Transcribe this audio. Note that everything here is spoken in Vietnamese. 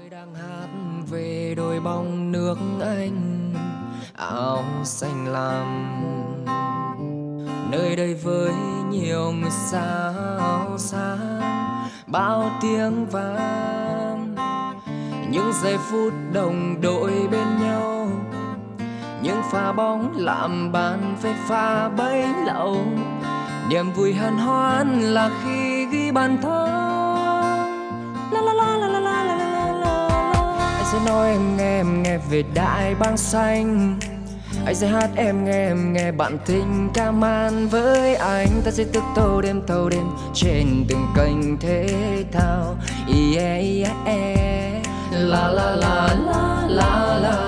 Tôi đang hát về đôi bóng nước Anh áo xanh lam, nơi đây với nhiều người sao sáng bao tiếng vang, những giây phút đồng đội bên nhau, những pha bóng làm bàn phê pha bấy lâu. Niềm vui hân hoan là khi ghi bàn thắng. La la la la la la la la la. Anh sẽ nói em nghe về đại bang xanh. Anh sẽ hát em nghe bạn tình ca man với anh. Ta sẽ thức thâu đêm trên từng kênh thể thao. Yeah, yeah, yeah. La la la la la la.